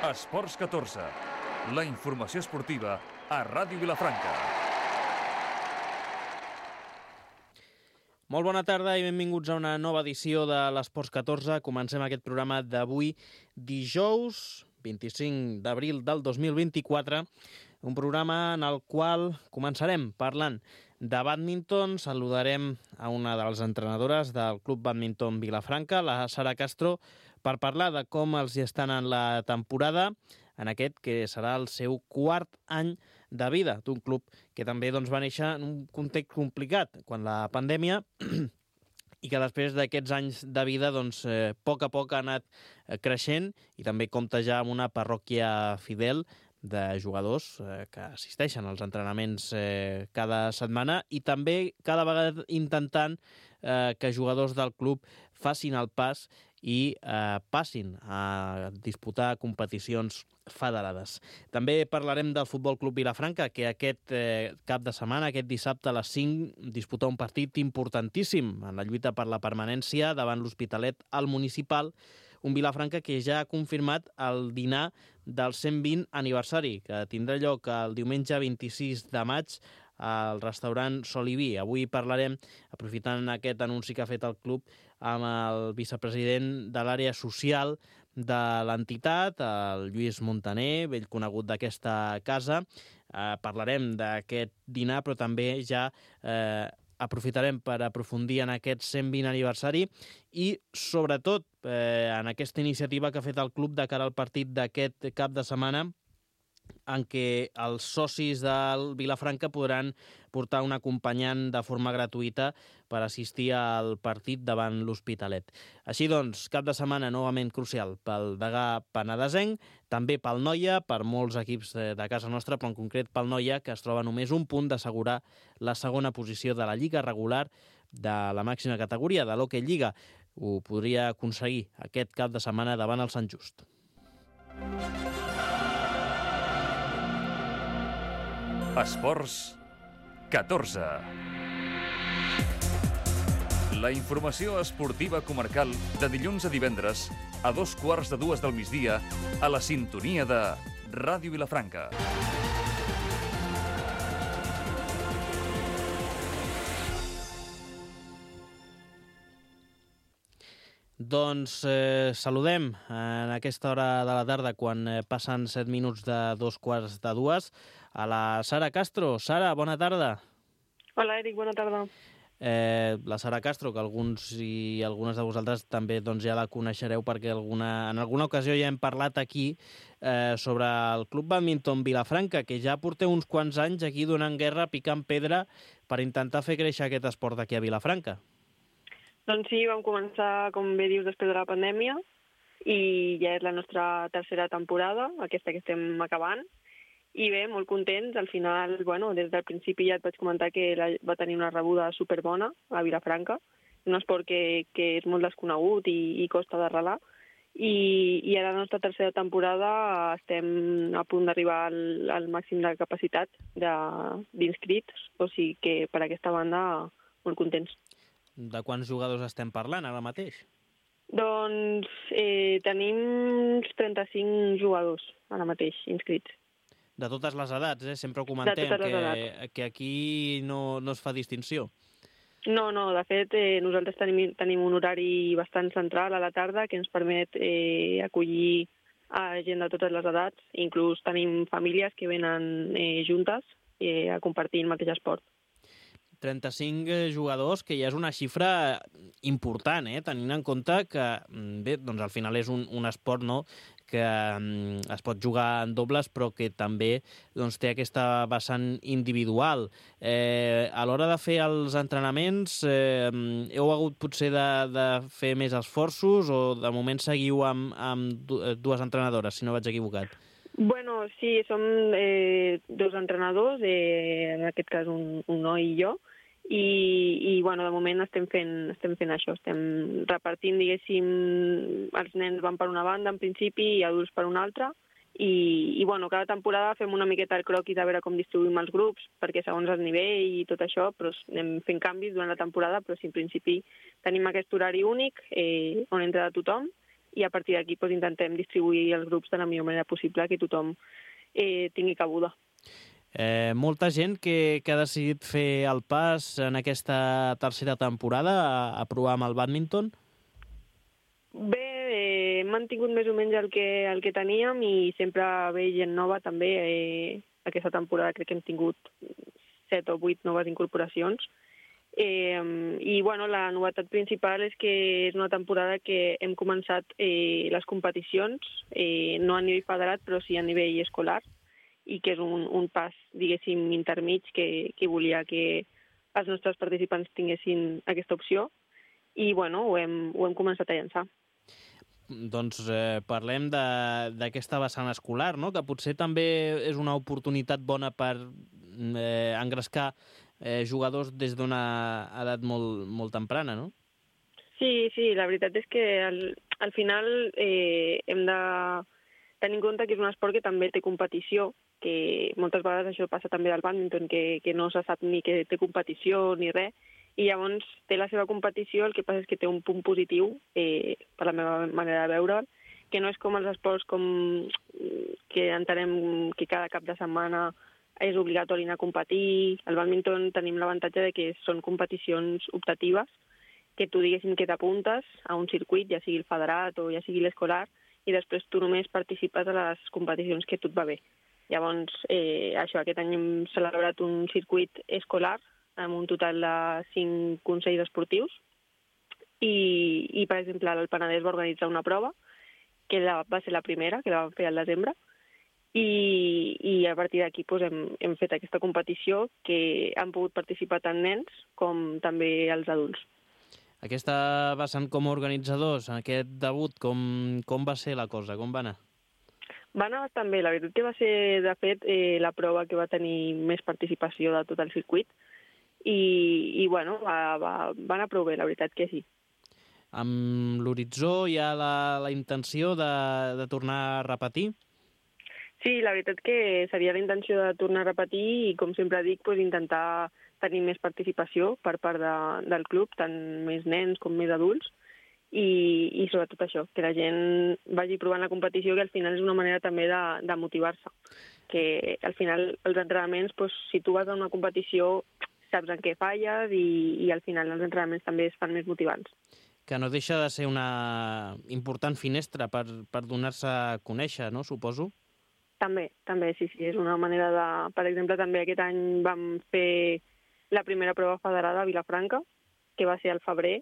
Esports 14, la informació esportiva a Ràdio Vilafranca. Molt bona tarda i benvinguts a una nova edició de l'Esports 14. Comencem aquest programa d'avui, dijous 25 d'abril del 2024, un programa en el qual començarem parlant de bàdminton. Saludarem a una de les entrenadores del Club Bàdminton Vilafranca, la Sara Castro, per parlar de com els hi estan en la temporada, en aquest que serà el seu quart any de vida d'un club que també va néixer en un context complicat, quan la pandèmia, i que després d'aquests anys de vida, a poc ha anat creixent i també compta ja amb una parròquia fidel de jugadors que assisteixen als entrenaments cada setmana i també cada vegada intentant que jugadors del club facin el pas i passin a disputar competicions federades. També parlarem del Futbol Club Vilafranca, que aquest cap de setmana, aquest dissabte a les 5, disputa un partit importantíssim en la lluita per la permanència davant l'Hospitalet al Municipal, un Vilafranca que ja ha confirmat el dinar del 120 aniversari, que tindrà lloc el diumenge 26 de maig al restaurant Soliví. Avui parlarem, aprofitant aquest anunci que ha fet el club, amb el vicepresident de l'àrea social de l'entitat, el Lluís Montaner, vell conegut d'aquesta casa. Parlarem d'aquest dinar, però també ja aprofitarem per aprofundir en aquest 120 aniversari i, sobretot, en aquesta iniciativa que ha fet el club de cara al partit d'aquest cap de setmana, en què els socis del Vilafranca podran portar un acompanyant de forma gratuïta per assistir al partit davant l'Hospitalet. Així doncs, cap de setmana novament crucial pel degà penedesenc, també pel Noia, per molts equips de casa nostra, però en concret pel Noia, que es troba només un punt d'assegurar la segona posició de la Lliga regular de la màxima categoria, de l'Hockey Lliga. Ho podria aconseguir aquest cap de setmana davant el Sant Just. Esports 14. La informació esportiva comarcal de dilluns a divendres a 2:15 del migdia a la sintonia de Ràdio Vilafranca. Saludem en aquesta hora de la tarda, quan passen 7 minuts de 2:15, a la Sara Castro. Sara, bona tarda. Hola, Eric, bona tarda. La Sara Castro, que alguns i algunes de vosaltres també ja la coneixereu perquè en alguna ocasió ja hem parlat aquí sobre el Club Bàdminton Vilafranca, que ja porteu uns quants anys aquí donant guerra, picant pedra, per intentar fer créixer aquest esport aquí a Vilafranca. Doncs sí, vam començar, com bé dius, després de la pandèmia i ja és la nostra tercera temporada, aquesta que estem acabant. I bé, molt contents. Al final, des del principi ja et vaig comentar que va tenir una rebuda superbona a Vilafranca, un esport que és molt desconegut i costa d'arrelar. I ara la nostra tercera temporada estem a punt d'arribar al màxim de capacitat d'inscrits, o sigui que per aquesta banda molt contents. De quants jugadors estem parlant ara mateix? Doncs tenim uns 35 jugadors ara mateix inscrits. De totes les edats, sempre ho comentem, que aquí no es fa distinció. No, de fet, nosaltres tenim un horari bastant central a la tarda que ens permet acollir a gent de totes les edats. Inclús tenim famílies que venen juntes a compartir el mateix esport. 35 jugadors, que ja és una xifra important, tenint en compte que al final és un esport que es pot jugar en dobles, però que també té aquesta vessant individual. A l'hora de fer els entrenaments, heu hagut potser de fer més esforços o de moment seguiu amb dues entrenadores, si no vaig equivocat? Sí, som dos entrenadors, en aquest cas un noi i jo, i de moment estem fent això, estem repartint, diguéssim, els nens van per una banda en principi i adults per una altra, i cada temporada fem una miqueta el croquis a veure com distribuïm els grups, perquè segons el nivell i tot això anem fent canvis durant la temporada, però sí, en principi tenim aquest horari únic on entra de tothom, i a partir d'aquí doncs, intentem distribuir els grups de la millor manera possible, que tothom tingui cabuda. Molta gent que ha decidit fer el pas en aquesta tercera temporada a provar amb el bàdminton? Bé, hem mantingut més o menys el que teníem i sempre ve gent nova també. Aquesta temporada crec que hem tingut 7 o 8 noves incorporacions. I bueno, la novetat principal és que és una temporada que hem començat les competicions, no a nivell federat, però sí a nivell escolar, i que és un pas, diguéssim, intermig que volia que els nostres participants tinguessin aquesta opció i, bueno, ho hem començat a llançar. Doncs parlem d'aquesta vessant escolar, no? Que potser també és una oportunitat bona per engrescar jugadors des d'una edat molt temprana, no? Sí, la veritat és que al final hem de tenir en compte que és un esport que també té competició, que moltes vegades això passa també al bàdminton, que no se sap ni que té competició ni res, i llavors té la seva competició, el que passa és que té un punt positiu, per la meva manera de veure'l, que no és com els esports que entenem que cada cap de setmana és obligatori anar a competir. Al bàdminton tenim l'avantatge de que són competicions optatives, que tu diguéssim que t'apuntes a un circuit, ja sigui el federat o ja sigui l'escolar, i després tu només participes a les competicions que a tu et va bé. Llavors, aquest any hem celebrat un circuit escolar amb un total de 5 consells esportius i per exemple, el Penedès va organitzar una prova, que va ser la primera, que la vam fer al desembre, i a partir d'aquí hem fet aquesta competició que han pogut participar tant nens com també els adults. Aquesta vessant com a organitzadors, aquest debut, com va ser la cosa? Com va anar? Va anar bastant bé. La veritat que va ser, de fet, la prova que va tenir més participació de tot el circuit i bueno, va anar prou bé, la veritat que sí. Amb l'horitzó hi ha la intenció de tornar a repetir? Sí, la veritat que seria la intenció de tornar a repetir i, com sempre dic, intentar tenir més participació per part del club, tant més nens com més adults, i sobretot això, que la gent vagi provant la competició, que al final és una manera també de motivar-se. Que al final els entrenaments, si tu vas a una competició, saps en què falles i al final els entrenaments també es fan més motivants. Que no deixa de ser una important finestra per donar-se a conèixer, no? Suposo? També, sí, és una manera de... Per exemple, també aquest any vam fer la primera prova federada a Vilafranca, que va ser al febrer,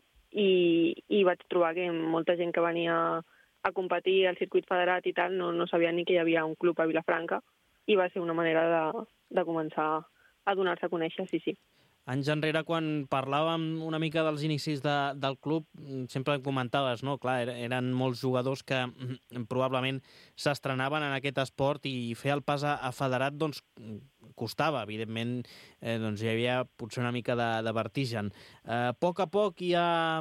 i vaig trobar que molta gent que venia a competir al circuit federat i tal no sabia ni que hi havia un club a Vilafranca, i va ser una manera de començar a donar-se a conèixer, sí. Anys enrere, quan parlàvem una mica dels inicis del club, sempre comentaves, no? Clar, eren molts jugadors que probablement s'estrenaven en aquest esport i fer el pas a federat doncs, costava. Evidentment, doncs, hi havia potser una mica de vertigen. A poc hi ha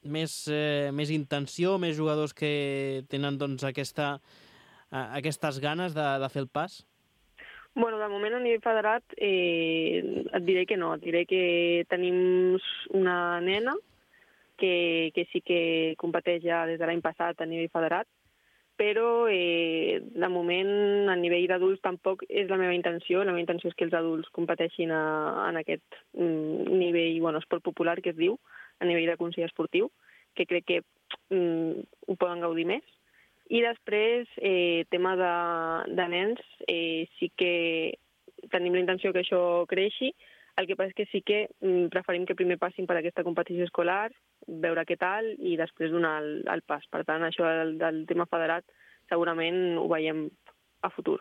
més intenció, més jugadors que tenen doncs, aquestes ganes de fer el pas? Bueno, de moment a nivell federat et diré que no. Et diré que tenim una nena que sí que competeix ja des de l'any passat a nivell federat, però de moment a nivell d'adults tampoc és la meva intenció. La meva intenció és que els adults competeixin en aquest nivell, esport popular que es diu, a nivell de consell esportiu, que crec que ho poden gaudir més. I després, tema de nens, sí que tenim la intenció que això creixi. El que passa és que sí que preferim que primer passin per aquesta competició escolar, veure què tal i després donar el pas. Per tant, això del tema federat segurament ho veiem a futur.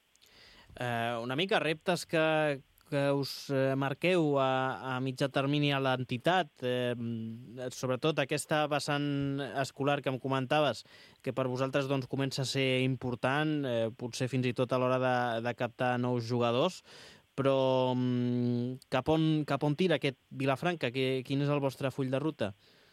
Una mica reptes que us marqueu a mitjà termini a l'entitat, sobretot aquesta vessant escolar que em comentaves, que per vosaltres doncs, comença a ser important, potser fins i tot a l'hora de captar nous jugadors, però cap on tira aquest Vilafranca? Quin és el vostre full de ruta?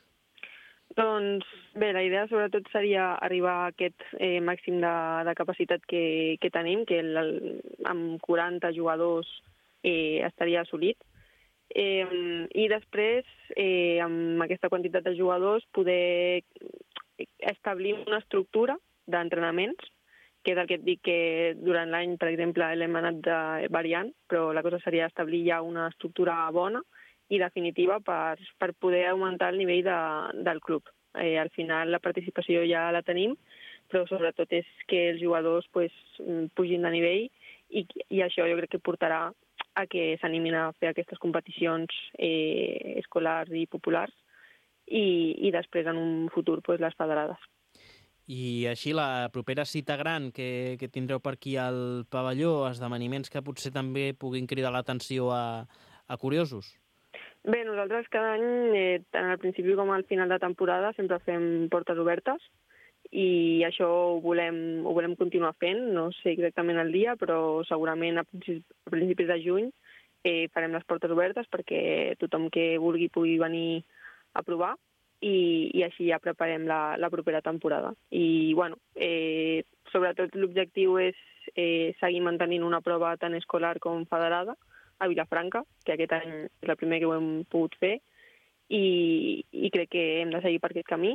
Doncs bé, la idea sobretot seria arribar a aquest màxim de capacitat que tenim, que amb 40 jugadors estaria assolit. I després, amb aquesta quantitat de jugadors, poder establim una estructura d'entrenaments, que és el que et dic que durant l'any, per exemple, l'hem anat variant, però la cosa seria establir ja una estructura bona i definitiva per poder augmentar el nivell del club. Al final la participació ja la tenim, però sobretot és que els jugadors pugin de nivell i això jo crec que portarà a que s'animin a fer aquestes competicions escolars i populars i després en un futur les federades. I així la propera cita gran que tindreu per aquí al pavelló, esdeveniments que potser també puguin cridar l'atenció a curiosos? Bé, nosaltres cada any, tant al principi com al final de temporada, sempre fem portes obertes i això ho volem continuar fent. No sé exactament el dia, però segurament a principis de juny farem les portes obertes perquè tothom que vulgui pugui venir a provar i així ja preparem la propera temporada. I, sobretot l'objectiu és seguir mantenint una prova tant escolar com federada a Vilafranca, que aquest any és el primer que ho hem pogut fer i crec que hem de seguir per aquest camí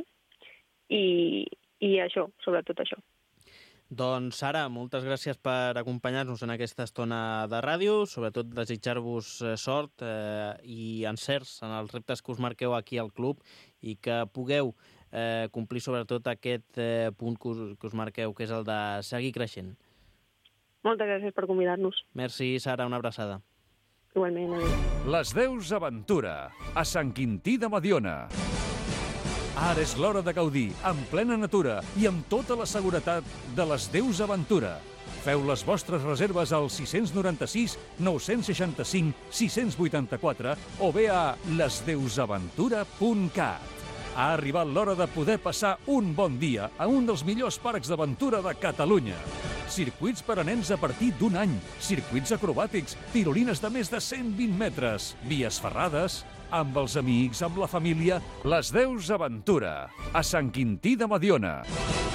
i això, sobretot això. Doncs, Sara, moltes gràcies per acompanyar-nos en aquesta estona de ràdio, sobretot desitjar-vos sort i encerts en els reptes que us marqueu aquí al club i que pugueu complir sobretot aquest punt que us marqueu, que és el de seguir creixent. Moltes gràcies per convidar-nos. Merci, Sara, una abraçada. Igualment, adéu. Les Deus Aventura, a Sant Quintí de Mediona. Ara és l'hora de gaudir, en plena natura i amb tota la seguretat de les Deus Aventura. Feu les vostres reserves al 696 965 684 o bé a lesdeusaventura.cat. Ha arribat l'hora de poder passar un bon dia a un dels millors parcs d'aventura de Catalunya. Circuits per a nens a partir d'un any, circuits acrobàtics, tirolines de més de 120 metres, vies ferrades, amb els amics, amb la família, les Deus Aventura, a Sant Quintí de Mediona.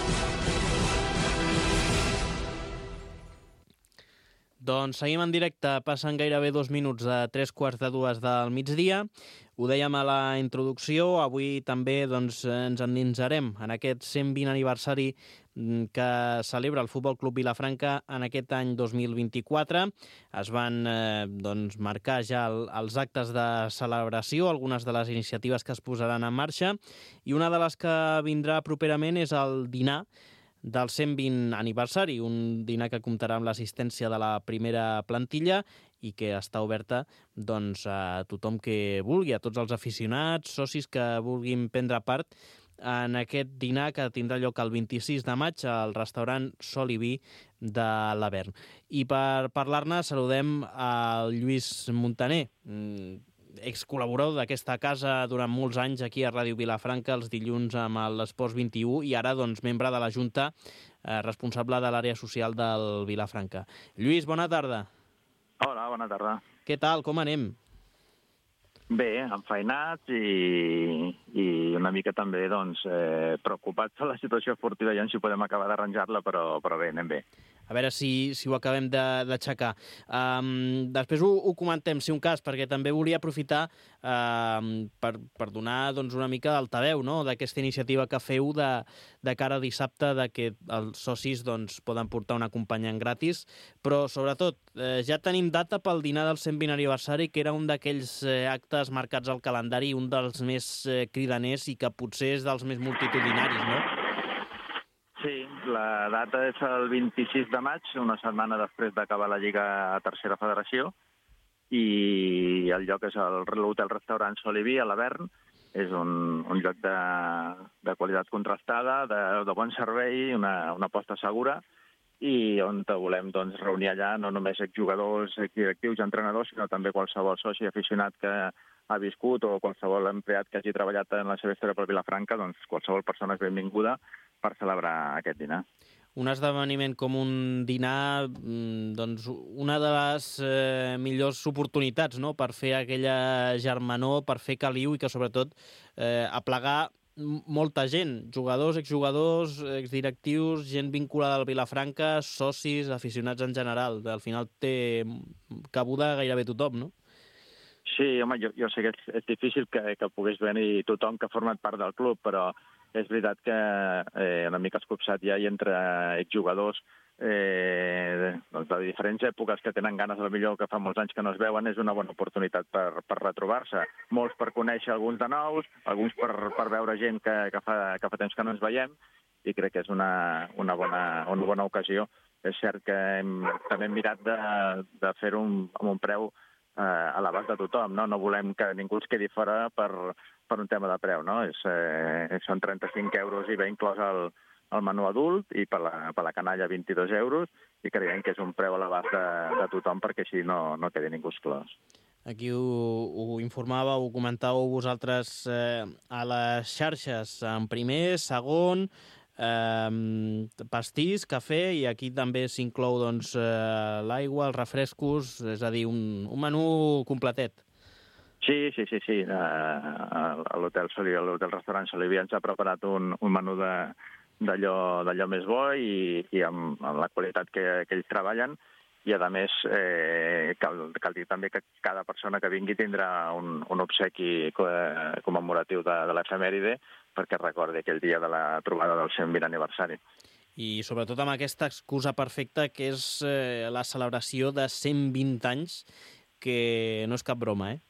Doncs seguim en directe, passen gairebé 2 minuts de 3:45 del migdia. Ho dèiem a la introducció, avui també ens endinsarem en aquest 120 aniversari que celebra el Futbol Club Vilafranca en aquest any 2024. Es van marcar ja els actes de celebració, algunes de les iniciatives que es posaran en marxa, i una de les que vindrà properament és el dinar del 120 aniversari, un dinar que comptarà amb l'assistència de la primera plantilla i que està oberta a tothom que vulgui, a tots els aficionats, socis que vulguin prendre part en aquest dinar que tindrà lloc el 26 de maig al restaurant Sol i Vi de l'Avern. I per parlar-ne saludem al Lluís Montaner, excol·laborador d'aquesta casa durant molts anys aquí a Ràdio Vilafranca, els dilluns amb l'Esports 21 i ara membre de la Junta, responsable de l'àrea social del Vilafranca. Lluís, bona tarda. Hola, bona tarda. Què tal, com anem? Bé, enfeinats i una mica també preocupats per la situació esportiva i si podem acabar d'arranjar-la, però bé, anem bé. A veure si ho acabem d'aixecar. Després ho comentem, si un cas, perquè també volia aprofitar per donar una mica d'altaveu, no?, d'aquesta iniciativa que feu de cara a dissabte, que els socis poden portar un acompanyant gratis, però sobretot ja tenim data pel dinar del 120 aniversari, que era un d'aquells actes marcats al calendari, un dels més cridaners i que potser és dels més multitudinaris, no? Sí, la data és el 26 de maig, una setmana després d'acabar la Lliga a Tercera Federació, i el lloc és l'hotel-restaurant Sol i Vi, a l'Avern. És un lloc de qualitat contrastada, de bon servei, una aposta segura, i on volem reunir allà no només exjugadors, exdirectius i entrenadors, sinó també qualsevol soci aficionat que ha viscut o qualsevol empleat que hagi treballat en la seva història per Vilafranca, qualsevol persona és benvinguda per celebrar aquest dinar. Un esdeveniment com un dinar, una de les millors oportunitats, no?, per fer aquella germanor, per fer caliu i que sobretot aplegar molta gent, jugadors, exjugadors, exdirectius, gent vinculada al Vilafranca, socis, aficionats en general. Al final té cabuda gairebé tothom, no? Sí, home, jo sé que és difícil que pogués venir tothom que ha format part del club, però és veritat que una mica escopsat ja i entre exjugadors doncs de diferents èpoques que tenen ganes, potser que fa molts anys que no es veuen, és una bona oportunitat per retrobar-se. Molts per conèixer alguns de nous, alguns per veure gent que fa temps que no ens veiem, i crec que és una bona ocasió. És cert que també hem mirat de fer-ho amb un preu a l'abast de tothom, no? No volem que ningú es quedi fora per un tema de preu, no? Són 35 euros i ve inclòs el menú adult, i per la canalla 22 euros, i creiem que és un preu a l'abast de tothom perquè així no quedi ningú exclòs. Aquí ho informàveu, ho comentàveu vosaltres a les xarxes, en primer, segon, pastís, cafè, i aquí també s'inclou l'aigua, els refrescos, és a dir, un menú completet. Sí. A l'hotel restaurant Soliví ens ha preparat un menú d'allò més bo i amb la qualitat que ells treballen, i a més cal dir també que cada persona que vingui tindrà un obsequi commemoratiu de l'efemèride perquè recordi aquell dia de la trobada del 120 aniversari. I sobretot amb aquesta excusa perfecta que és la celebració de 120 anys, que no és cap broma, eh?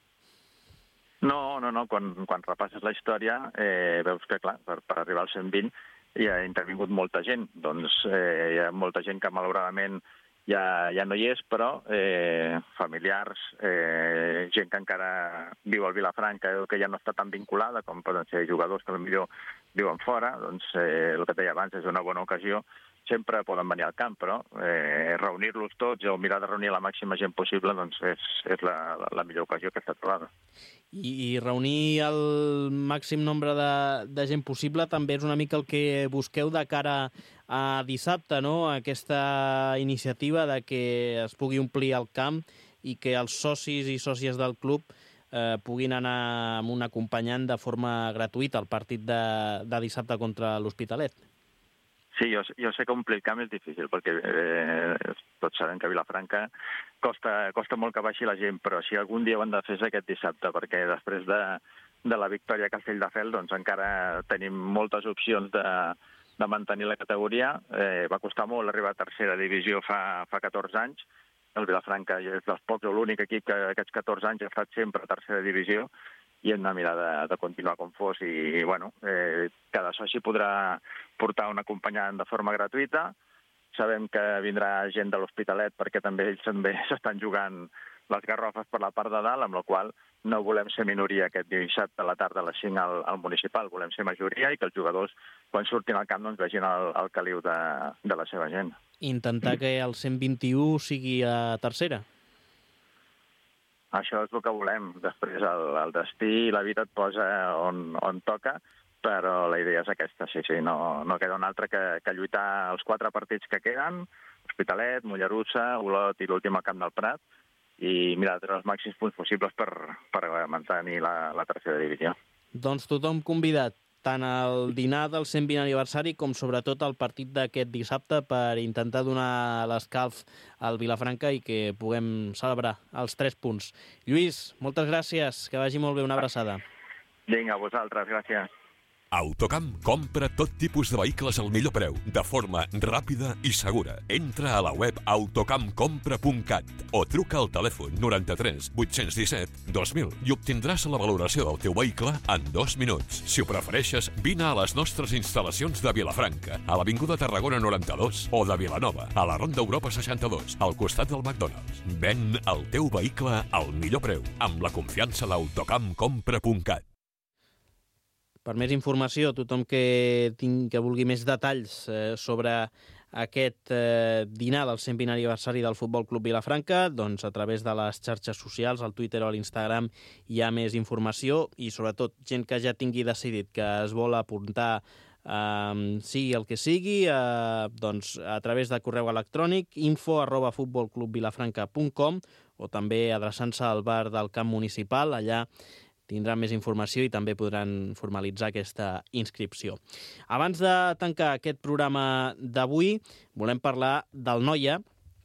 No. Quan repasses la història veus que, clar, per arribar als 120 hi ha intervingut molta gent. Doncs hi ha molta gent que malauradament ja no hi és, però familiars, gent que encara viu al Vilafranca o que ja no està tan vinculada, com poden ser jugadors que potser viuen fora, doncs el que et deia abans, és una bona ocasió. Sempre poden venir al camp, però reunir-los tots o mirar de reunir la màxima gent possible doncs és la millor ocasió que està trobada. I reunir el màxim nombre de gent possible també és una mica el que busqueu de cara a dissabte, no? Aquesta iniciativa de que es pugui omplir el camp i que els socis i sòcies del club puguin anar amb un acompanyant de forma gratuïta al partit de dissabte contra l'Hospitalet. Sí, jo sé que omplir el camp és difícil, perquè tots sabem que a Vilafranca costa molt que baixi la gent, però si algun dia ho han de fer és aquest dissabte, perquè després de la victòria a Castelldefels doncs encara tenim moltes opcions de mantenir la categoria. Va costar molt arribar a tercera divisió fa 14 anys. El Vilafranca és dels pocs o l'únic equip que aquests 14 anys ha estat sempre a tercera divisió, i hem de mirar de continuar com fos, i cada soci podrà portar un acompanyant de forma gratuïta. Sabem que vindrà gent de l'Hospitalet perquè també ells s'estan jugant les garrofes per la part de dalt, amb la qual no volem ser minoria aquest dissabte a la tarda a les 5 al municipal, volem ser majoria i que els jugadors, quan surtin al camp, doncs vegin el caliu de la seva gent. Intentar que el 121 sigui a tercera? Això és el que volem. Després el destí i la vida et posa on toca, però la idea és aquesta, sí. No queda una altra que lluitar els 4 partits que queden, Hospitalet, Mollerussa, Olot i l'últim al Camp del Prat, i mirar de treure els màxims punts possibles per mantenir la tercera divisió. Doncs tothom convidat, tant al dinar del 120 aniversari com sobretot al partit d'aquest dissabte, per intentar donar l'escalf al Vilafranca i que puguem celebrar els 3 punts. Lluís, moltes gràcies, que vagi molt bé, una abraçada. Vinga, a vosaltres, gràcies. Autocamp compra tot tipus de vehicles al millor preu, de forma ràpida i segura. Entra a la web autocampcompra.cat o truca al telèfon 93 817 2000 i obtindràs la valoració del teu vehicle en 2 minuts. Si ho prefereixes, vine a les nostres instal·lacions de Vilafranca, a l'Avinguda Tarragona 92, o de Vilanova, a la Ronda Europa 62, al costat del McDonald's. Ven el teu vehicle al millor preu, amb la confiança d'autocampcompra.cat. Per més informació, tothom que vulgui més detalls sobre aquest dinar del 120 aniversari del Futbol Club Vilafranca, doncs a través de les xarxes socials, al Twitter o a l'Instagram, hi ha més informació, i sobretot gent que ja tingui decidit que es vol apuntar sigui el que sigui, doncs a través de correu electrònic info@futbolclubvilafranca.com, o també adreçant-se al bar del Camp Municipal. Allà tindran més informació i també podran formalitzar aquesta inscripció. Abans de tancar aquest programa d'avui, volem parlar del Noia,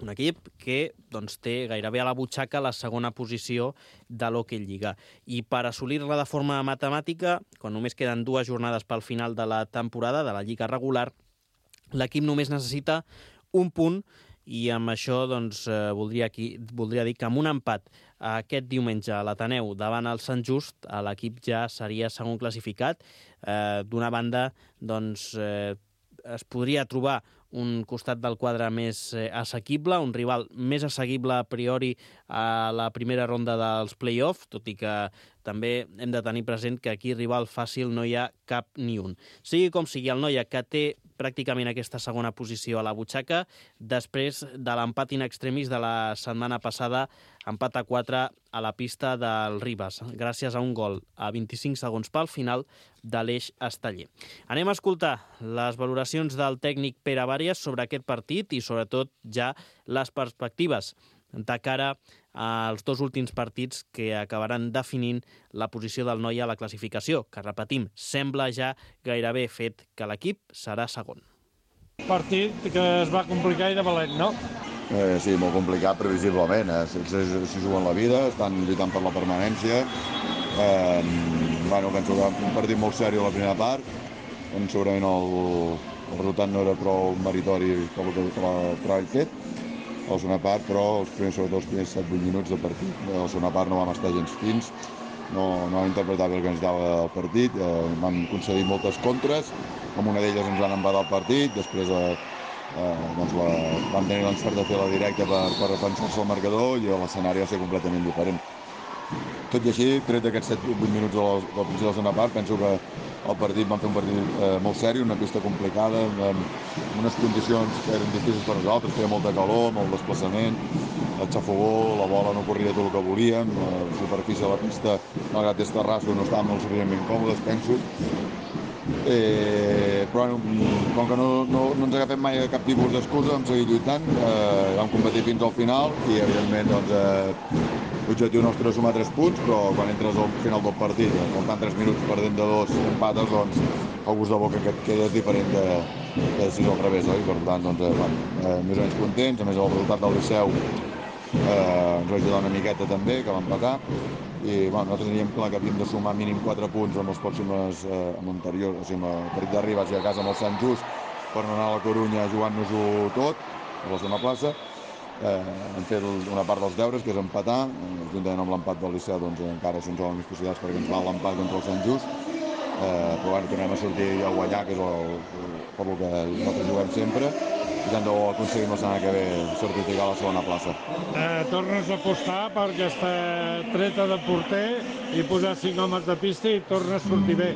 Un equip que té gairebé a la butxaca la segona posició de l'Hockey Lliga. I per assolir-la de forma matemàtica, quan només queden 2 jornades pel final de la temporada, de la Lliga regular, l'equip només necessita un punt i amb això voldria dir que amb un empat aquest diumenge a l'Ateneu davant el Sant Just, l'equip ja seria segon classificat. D'una banda, es podria trobar un costat del quadre més assequible, un rival més assequible a priori a la primera ronda dels play-off, tot i que també hem de tenir present que aquí rival fàcil no hi ha cap ni un. Sigui com sigui, el Noia, que té pràcticament aquesta segona posició a la butxaca, després de l'empat in extremis de la setmana passada, empat a 4 a la pista del Ribes, gràcies a un gol a 25 segons pel final de l'Eix Esteller. Anem a escoltar les valoracions del tècnic Pere Vàries sobre aquest partit i, sobretot, ja les perspectives de cara als 2 últims partits que acabaran definint la posició del Noia a la classificació, que, repetim, sembla ja gairebé fet que l'equip serà segon. Partit que es va complicar i de valent, no? Sí, molt complicat, previsiblement. Si juguen la vida, estan lluitant per la permanència. Penso que un partit molt seriós a la primera part, on segurament el resultat no era prou meritori per el treball fet. A la segona part, però, sobretot els primers 7-8 minuts de partit. A la segona part no vam estar gens fins, no vam interpretar bé el que ens dava el partit, vam concedir moltes contres, amb una d'elles ens van empatar el partit, després vam tenir l'encert de fer la directa per defensar-se el marcador i l'escenari va ser completament diferent. Tot i així, tret d'aquests 7-8 minuts del principi de la segona part, penso que el partit vam fer un partit molt seri, una pista complicada, amb unes condicions que eren difícils per nosaltres, feia molta calor, molt desplaçament, el xafogó, la bola no corria tot el que volíem, la superfície de la pista, malgrat és terrasso, no estàvem molt suficientment còmodes, penso. Però com que no ens agafem mai cap tipus d'excusa, vam seguir lluitant, vam competir fins al final i evidentment l'objectiu nostre és sumar 3 punts, però quan entres al final del partit, faltant 3 minuts perdent de 2 i empates, el gust de boca que et queda és diferent de si és al revés, oi? Per tant, més o menys contents, a més el resultat del Liceu ens va ajudar una miqueta també, que va empatar, i nosaltres teníem clar que havíem de sumar mínim 4 punts amb els pròxims, amb l'anterior, o sigui, amb el partit de Ribes i a casa amb el Sant Just, per no anar a la Corunya jugant-nos-ho tot, a la segona plaça. Hem fet una part dels deures, que és empatar, juntament amb l'empat del Liceu, encara se'ns donen més possibilitats perquè ens val l'empat contra el Sant Just, però tornem a sortir a guanyar, que és per el que nosaltres juguem sempre, i tant de bo aconseguim la setmana que ve certificar la segona plaça. Tornes a apostar per aquesta treta de porter i posar 5 homes de pista i tornes a sortir bé.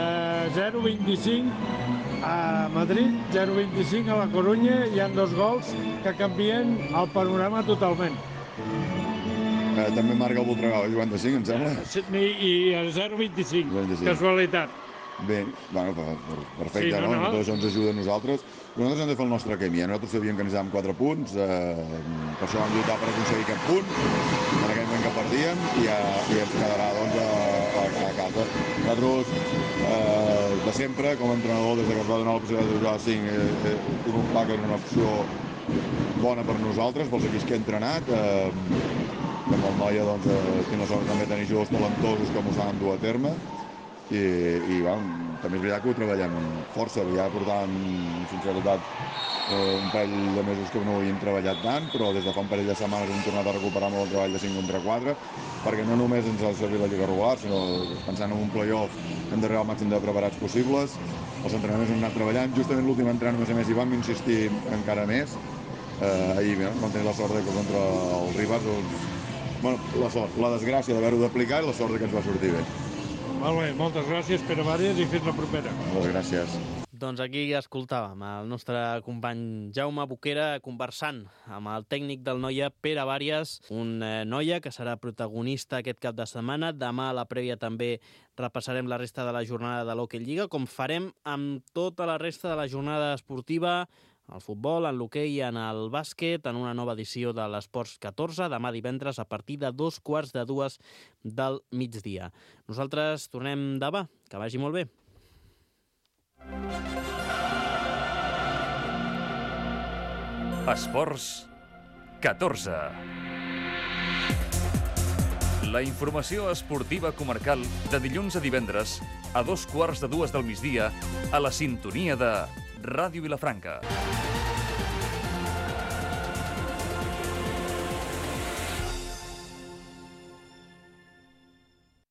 0-25 a Madrid, 0-25 a la Corunya, hi ha 2 gols que canvien el panorama totalment. També marca el Voltregà, jugant de 5, em sembla? I 0-25, casualitat. Bé, perfecte, sí, no? Tot això ens ajuda a nosaltres. Nosaltres hem de fer el nostre camí. Nosaltres sabíem que necessitàvem 4 punts, per això vam lluitar per aconseguir aquest punt, en aquell moment que perdíem, i ens quedarà a casa. Nosaltres, de sempre, com a entrenador, des que es va donar la possibilitat de jugar a 5, tinc un clar que era una opció bona per nosaltres, pels equips que he entrenat. Amb el Noia tinc la sort també de tenir jugadors talentosos que m'ho saben dur a terme, i també és veritat que ho treballem força, ja portàvem, sinceritat, un parell de mesos que no ho havíem treballat tant, però des de fa un parell de setmanes hem tornat a recuperar molt el treball de 5 contra 4, perquè no només ens ha de servir la Lliga regular, sinó pensant en un play-off hem d'arribar al màxim de preparats possibles. Els entrenaments hem anat treballant, justament l'últim entrenament, a més, hi vam insistir encara més. Ahir vam tenir la sort que contra el Ribes, la desgràcia d'haver-ho d'aplicar i la sort que ens va sortir bé. Molt bé, moltes gràcies, Pere Vàries, i fins la propera. Moltes gràcies. Doncs aquí escoltàvem el nostre company Jaume Boquera conversant amb el tècnic del Noia, Pere Vàries, un Noia que serà protagonista aquest cap de setmana. Demà a la prèvia també repassarem la resta de la jornada de l'Hockey Lliga, com farem amb tota la resta de la jornada esportiva, al futbol, en l'hoquei i en el bàsquet, en una nova edició de l'Esports 14, demà divendres a partir de 2:45 del migdia. Nosaltres tornem demà. Que vagi molt bé. Esports 14. La informació esportiva comarcal de dilluns a divendres a 2:15 del migdia a la sintonia de Ràdio Vilafranca.